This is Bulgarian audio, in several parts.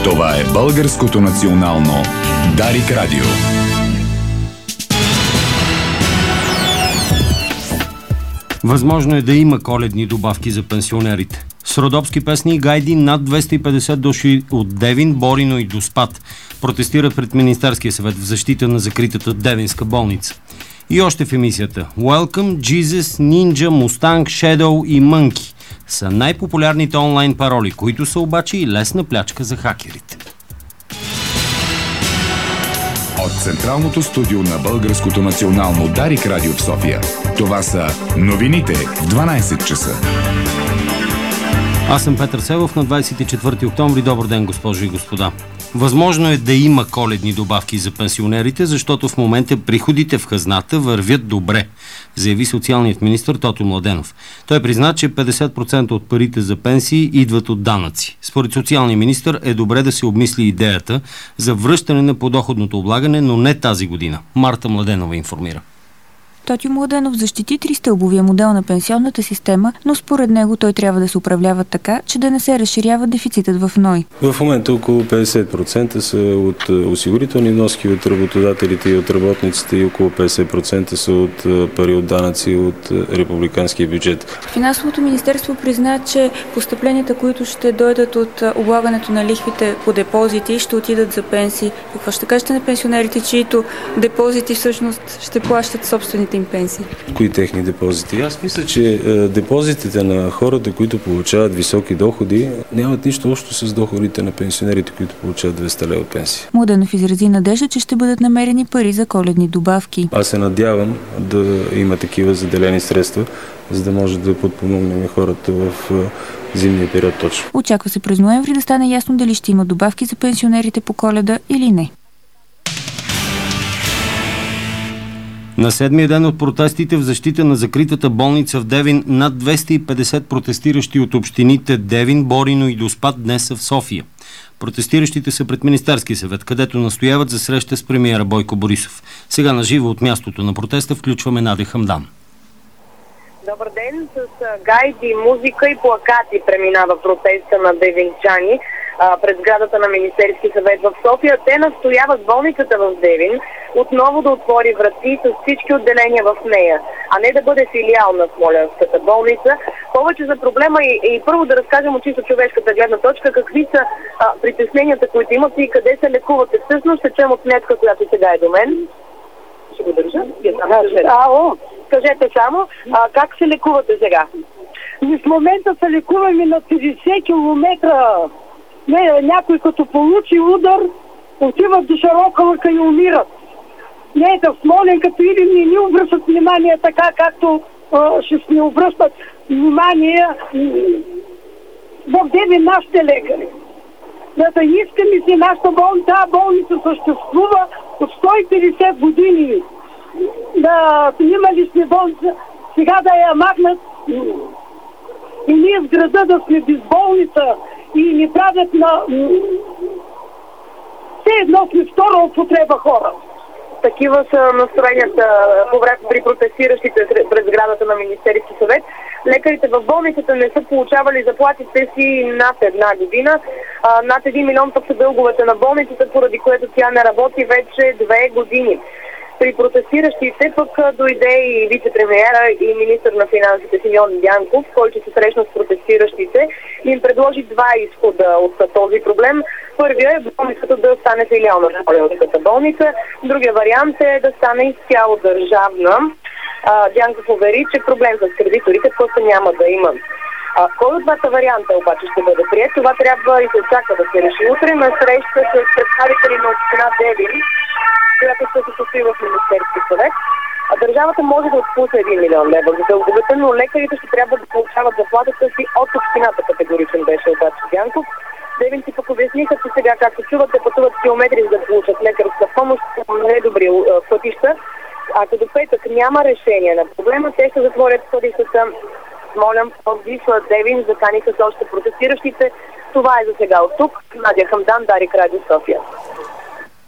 Това е Българското национално Дарик Радио. Възможно е да има коледни добавки за пенсионерите. С родопски песни и гайди над 250 души от Девин, Борино и Доспат протестират пред Министерския съвет в защита на закритата девинска болница. И още в емисията Welcome, Jesus, Ninja, Mustang, Shadow и Monkey са най-популярните онлайн пароли, които са обаче и лесна плячка за хакерите. От централното студио на Българското национално Дарик Радио в София. Това са новините в 12 часа. Аз съм Петър Севов на 24 октомври. Добър ден, госпожи и господа. Възможно е да има коледни добавки за пенсионерите, защото в момента приходите в хазната вървят добре, заяви социалният министър Тотю Младенов. Той призна, че 50% от парите за пенсии идват от данъци. Според социалния министър е добре да се обмисли идеята за връщане на подоходното облагане, но не тази година. Марта Младенова информира. Тотю Младенов защити тристълбовия модел на пенсионната система, но според него той трябва да се управлява така, че да не се разширява дефицитът в НОИ. В момента около 50% са от осигурителни вноски от работодателите и от работниците и около 50% са от пари от данъци от републиканския бюджет. Финансовото министерство призна, че постъпленията, които ще дойдат от облагането на лихвите по депозити, ще отидат за пенсии. Какво ще кажете на пенсионерите, чието депозити всъщност ще плащат собствените им пенсии? Кои техни депозити? Аз мисля, че депозитите на хората, които получават високи доходи, нямат нищо общо с доходите на пенсионерите, които получават 200 лева пенсия. Младенов изрази надежда, че ще бъдат намерени пари за коледни добавки. Аз се надявам да има такива заделени средства, за да може да подпомогнем хората в зимния период точно. Очаква се през ноември да стане ясно дали ще има добавки за пенсионерите по Коледа или не. На седмия ден от протестите в защита на закритата болница в Девин, над 250 протестиращи от общините Девин, Борино и Доспат днес са в София. Протестиращите са пред Министерския съвет, където настояват за среща с премиера Бойко Борисов. Сега на живо от мястото на протеста включваме Надя Хамдан. Добър ден, с гайди, музика и плакати преминава протеста на девинчани пред сградата на Министерски съвет в София. Те настояват болницата в Девин отново да отвори врати с всички отделения в нея, а не да бъде филиал на Смолянската болница. Повече за проблема и първо да разкажем от чисто човешката гледна точка какви са притесненията, които имат и къде се лекувате. Всъщност ще чуем от Нетка, която сега е до мен. Ще го държа. Кажете само, как се лекувате сега? В момента се лекуваме на 50 километра. Някой като получи удар, отиват до Широколъка и умират. Не, в Смолян, като или не ни обръщат внимание така, както ще ни обръщат внимание в Девин нашите лекари. Да искаме си нашата болница, болница съществува от 150 години. Да имали сме болница, сега да я махнат и ние в града да сме без болница и ни правят на все едно сме втора употреба хора. Такива са настроенията при протестиращите пред сградата на Министерски съвет. Лекарите в болницата не са получавали заплатите си над една година. Над 1 милион пък са дълговете на болницата, поради което тя не работи вече 2 години. При протестиращите пък дойде и вице-премиера и министър на финансите Симеон Дянков, който се срещна с протестиращите и им предложи два изхода от този проблем. Първият е болницата да стане филиал на Смолянската болница, другия вариант е да стане изцяло държавна. Дянков увери, че проблем с кредиторите просто няма да има. Кой от двата варианта обаче ще бъде прият? Това трябва и се очаква да се реши утре на среща с представители на община Девин, която ще се състои в Министерски съвет. Държавата може да отпусне 1 милион лева за дълговете, но лекарите ще трябва да получават заплатата си от общината, категоричен беше обаче Дянков. Девинци пък обясниха, че сега, както чуват, да пътуват километри за да получат лекарска помощ по недобри пътища. Ако до петък няма решение на проблема, те ще затворят пътищата Смолян, Пловдив, Девин, заканиха се още протестиращите. Това е за сега от тук. Надя Хамдан, Дарик Радио, София.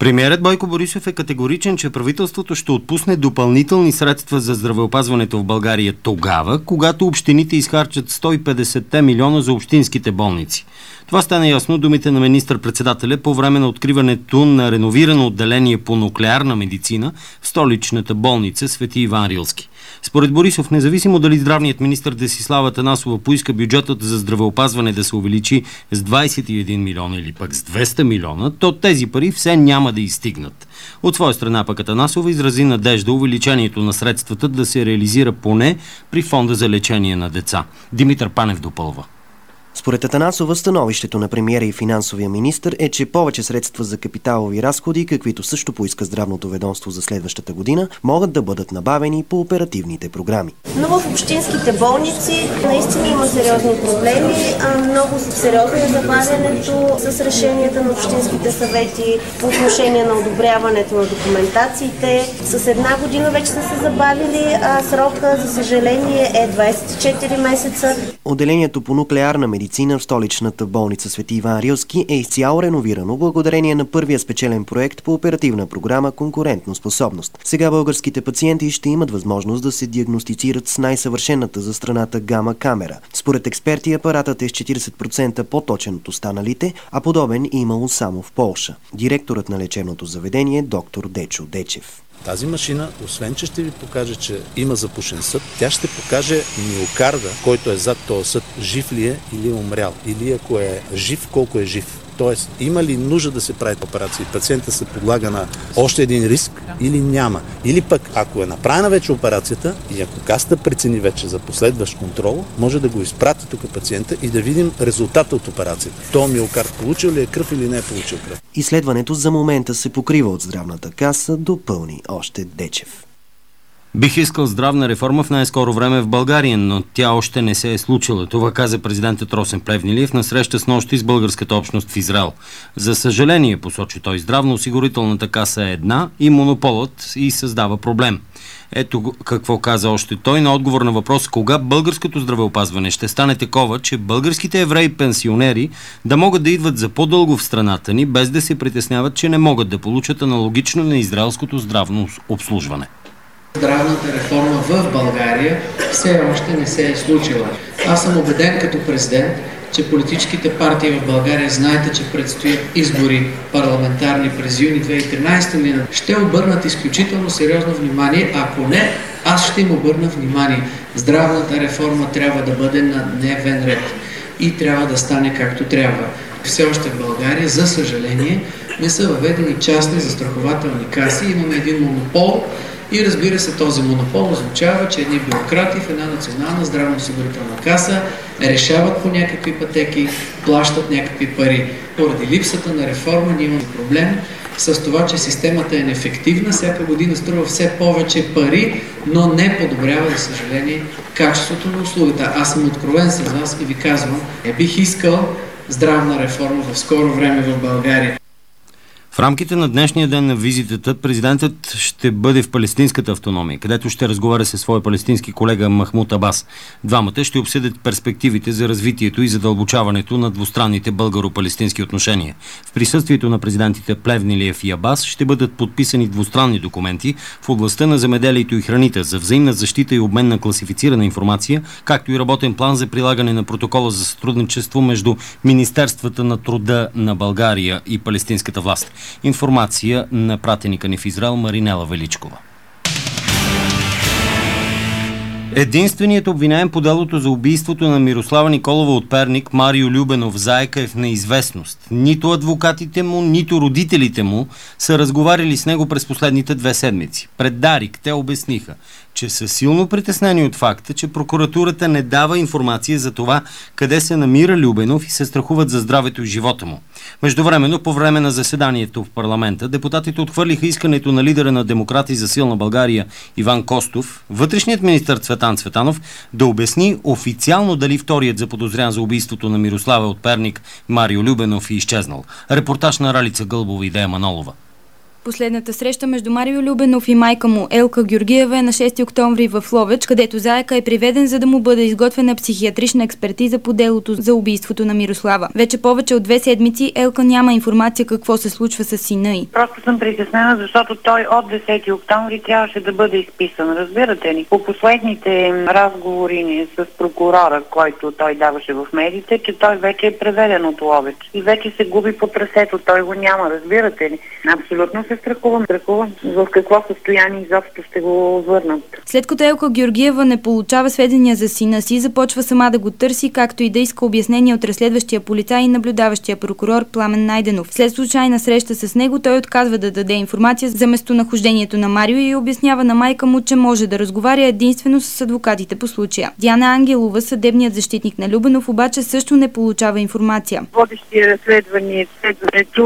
Премиерът Бойко Борисов е категоричен, че правителството ще отпусне допълнителни средства за здравеопазването в България тогава, когато общините изхарчат 150 милиона за общинските болници. Това стана ясно думите на министър-председателя по време на откриването на реновирано отделение по нуклеарна медицина в столичната болница Свети Иван Рилски. Според Борисов, независимо дали здравният министър Десислава Атанасова поиска бюджетът за здравеопазване да се увеличи с 21 милиона или пък с 200 милиона, то тези пари все няма да изстигнат. От своя страна пък Атанасова изрази надежда увеличението на средствата да се реализира поне при фонда за лечение на деца. Димитър Панев допълва. Според Атанасова, становището на премиера и финансовия министър е, че повече средства за капиталови разходи, каквито също поиска здравното ведомство за следващата година, могат да бъдат набавени по оперативните програми. Но в общинските болници наистина има сериозни проблеми. Много сериозно е забавянето с решенията на общинските съвети по отношение на одобряването на документациите. С една година вече са се забавили, а срока, за съжаление, е 24 месеца. Отделението по нуклеарна медицина в столичната болница Свети Иван Рилски е изцяло реновирано благодарение на първия спечелен проект по оперативна програма «Конкурентно способност». Сега българските пациенти ще имат възможност да се диагностицират с най-съвършената за страната гама камера. Според експерти, апаратът е с 40% по-точен от останалите, а подобен имало само в Полша. Директорът на лечебното заведение доктор Дечо Дечев. Тази машина, освен че ще ви покаже, че има запушен съд, тя ще покаже миокарда, който е зад този съд, жив ли е или е умрял. Или ако е жив, колко е жив. Тоест, има ли нужда да се прави операция? Пациента се подлага на още един риск или няма. Или пък, ако е направена вече операцията и ако Касата прецени вече за последващ контрол, може да го изпрати тук пациента и да видим резултата от операцията. То миокард получил ли е кръв или не е получил кръв. Изследването за момента се покрива от Здравната каса, допълни още Дечев. Бих искал здравна реформа в най-скоро време в България, но тя още не се е случила. Това каза президентът Росен Плевнелиев на среща с нощи с българската общност в Израел. За съжаление, посочи той, здравноосигурителната каса е една и монополът и създава проблем. Ето какво каза още той на отговор на въпрос кога българското здравеопазване ще стане такова, че българските евреи-пенсионери да могат да идват за по-дълго в страната ни, без да се притесняват, че не могат да получат аналогично на израелското здравно обслужване. Здравната реформа в България все още не се е случила. Аз съм убеден като президент, че политическите партии в България, знаете, че предстоят избори парламентарни през юни 2013 година, ще обърнат изключително сериозно внимание. Ако не, аз ще им обърна внимание. Здравната реформа трябва да бъде на дневен ред и трябва да стане както трябва. Все още в България, за съжаление, не са въведени частни застрахователни каси. Имаме един монопол. И разбира се, този монопол означава, че едни бюрократи в една национална здравноосигурителна каса решават по някакви пътеки, плащат някакви пари. Поради липсата на реформа ние имаме проблем с това, че системата е неефективна, всяка година струва все повече пари, но не подобрява, за съжаление, качеството на услугата. Аз съм откровен с вас и ви казвам, бих искал здравна реформа в скоро време в България. В рамките на днешния ден на визитата президентът ще бъде в палестинската автономия, където ще разговаря със своя палестински колега Махмуд Абас. Двамата ще обсъдят перспективите за развитието и задълбочаването на двустранните българо-палестински отношения. В присъствието на президентите Плевнелиев и Абас ще бъдат подписани двустранни документи в областта на земеделието и храните за взаимна защита и обмен на класифицирана информация, както и работен план за прилагане на протокола за сътрудничество между Министерствата на труда на България и палестинската власт. Информация на пратеника ни в Израел Маринела Величкова. Единственият обвиняем по делото за убийството на Мирослава Николова от Перник, Марио Любенов Заека, е в неизвестност. Нито адвокатите му, нито родителите му са разговаряли с него през последните 2 седмици. Пред Дарик те обясниха, че са силно притеснени от факта, че прокуратурата не дава информация за това къде се намира Любенов и се страхуват за здравето и живота му. Междувременно, по време на заседанието в парламента, депутатите отхвърлиха искането на лидера на Демократи за силна България Иван Костов, вътрешният министър Цветан Цветанов, да обясни официално дали вторият заподозрян за убийството на Мирослава от Перник, Марио Любенов, е изчезнал. Репортаж на Ралица Гълбова и Дея Манолова. Последната среща между Марио Любенов и майка му Елка Георгиева е на 6 октомври в Ловеч, където заека е приведен, за да му бъде изготвена психиатрична експертиза по делото за убийството на Мирослава. Вече повече от 2 седмици Елка няма информация какво се случва с сина й. Просто съм притеснена, защото той от 10 октомври трябваше да бъде изписан. Разбирате ли? По последните разговори ни с прокурора, който той даваше в медиите, че той вече е преведен от Ловеч и вече се губи по трасето. Той го няма, разбирате ли? Абсолютно се страхувам в какво състояние изобщо ще го върнат. След като Елка Георгиева не получава сведения за сина си, започва сама да го търси, както и да иска обяснение от разследващия полицай и наблюдаващия прокурор Пламен Найденов. След случайна среща с него той отказва да даде информация за местонахождението на Марио и обяснява на майка му, че може да разговаря единствено с адвокатите по случая. Диана Ангелова, съдебният защитник на Любенов, обаче също не получава информация. Водещия разследването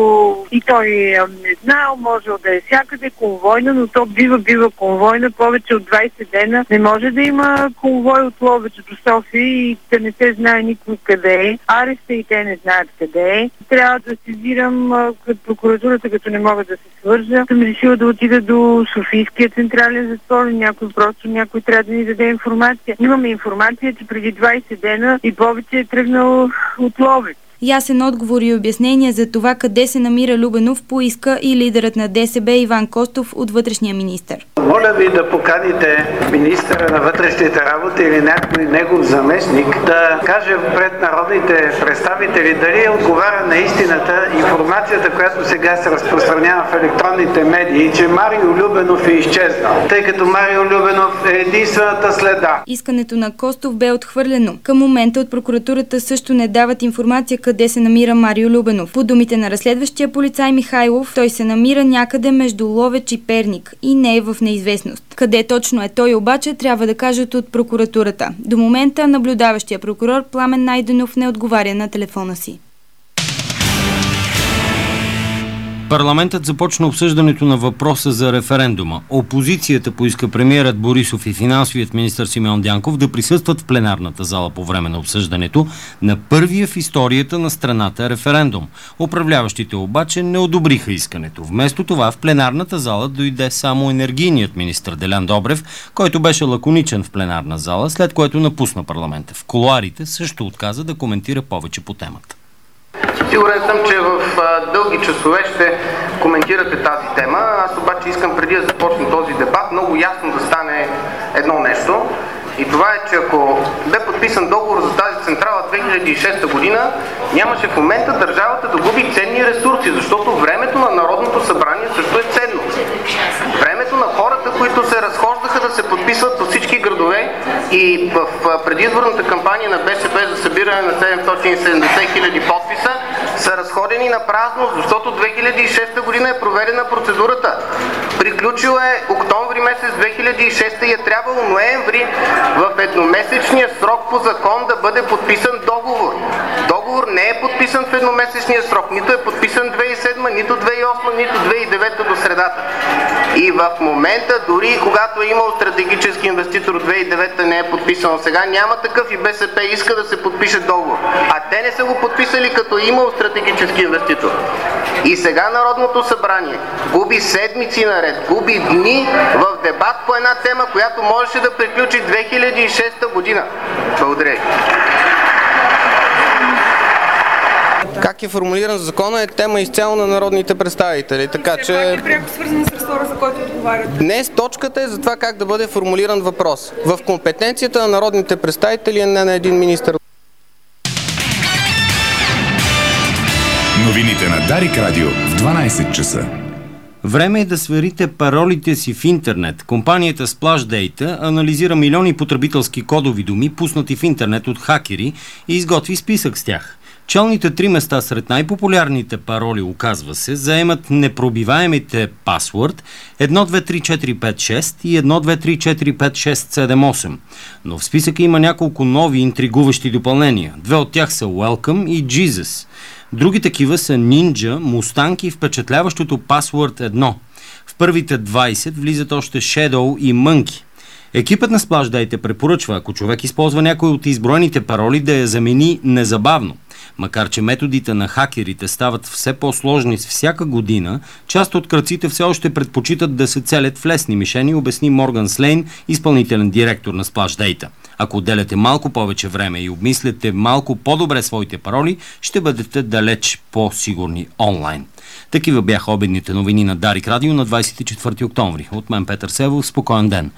и той не знал, можел да е всякъде конвойна, но то бива конвойна повече от 20 дена. Не може да има конвой от Ловеч до София и да не се знае никой къде е. Ареста и те не знаят къде е. Трябва да сезирам прокуратурата, като не мога да се свържа. Съм решила да отида до Софийския централен затвор. Някой трябва да ни даде информация. Имаме информация, че преди 20 дена и повече е тръгнал от Ловеч. Ясен отговор и обяснение за това къде се намира Любенов поиска и лидерът на ДСБ Иван Костов от вътрешния министър. Моля ви да поканите министъра на вътрешните работи или някой негов заместник да каже пред народните представители дали отговаря на истината информацията, която сега се разпространява в електронните медии, че Марио Любенов е изчезнал, тъй като Марио Любенов е единствената следа. Искането на Костов бе отхвърлено. Към момента от прокуратурата също не дават информация къде се намира Марио Любенов. По думите на разследващия полицай Михайлов, той се намира някъде между Ловеч и Перник и не е в неизвестност. Къде точно е той обаче, трябва да кажат от прокуратурата. До момента наблюдаващия прокурор Пламен Найденов не отговаря на телефона си. Парламентът започна обсъждането на въпроса за референдума. Опозицията поиска премиерът Борисов и финансовият министър Симеон Дянков да присъстват в пленарната зала по време на обсъждането на първия в историята на страната референдум. Управляващите обаче не одобриха искането. Вместо това в пленарната зала дойде само енергийният министър Делян Добрев, който беше лаконичен в пленарна зала, след което напусна парламента. В кулоарите също отказа да коментира повече по темата. Сигурен съм, че в дълги часове ще коментирате тази тема. Аз обаче искам преди да започне този дебат много ясно да стане едно нещо. И това е, че ако бе подписан договор за тази централа 2006 година, нямаше в момента държавата да губи ценни ресурси, защото времето на Народното събрание също е ценно. Времето на хората, които се разхождаха да се подписват по всички градове и в предизборната кампания на БСП за събиране на 770 хиляди подписа са разходени на празно, защото 2006 година е проведена процедурата. Приключила е октомври месец 2006 и е трябвало ноември в едномесечния срок по закон да бъде подписан договор. Договор не е подписан в едномесечния срок. Нито е подписан 2007, нито 2008, нито 2009 до средата. И в момента, дори когато е имал стратегически инвеститор 2009 не е подписано. Сега няма такъв и БСП иска да се подпише договор. А те не са го подписали като е имал стратегически инвеститор. И сега Народното събрание губи седмици наред, губи дни в дебат по една тема, която можеше да приключи 2006 година. Благодаря. Как е формулиран закона е тема изцяло на народните представители. Така че е пряко свързана с ресора, за който отговарят. Днес точката е за това как да бъде формулиран въпрос. В компетенцията на народните представители е не на един министър. Новините на Дарик Радио в 12 часа. Време е да сверите паролите си в интернет. Компанията Splash Data анализира милиони потребителски кодови думи, пуснати в интернет от хакери, и изготви списък с тях. Челните 3 места сред най-популярните пароли, оказва се, заемат непробиваемите пасворд 123456 и 12345678. Но в списъка има няколко нови интригуващи допълнения. 2 от тях са Welcome и Jesus. Други такива са Ninja, Mustang и впечатляващото пасворд 1. В първите 20 влизат още Shadow и Monkey. Екипът на Splash Data препоръчва, ако човек използва някой от изброените пароли, да я замени незабавно. Макар че методите на хакерите стават все по-сложни с всяка година, част от крадците все още предпочитат да се целят в лесни мишени, обясни Морган Слейн, изпълнителен директор на Splash Data. Ако отделяте малко повече време и обмисляте малко по-добре своите пароли, ще бъдете далеч по-сигурни онлайн. Такива бяха обедните новини на Дарик Радио на 24 октомври. От мен Петър Севов, спокоен ден.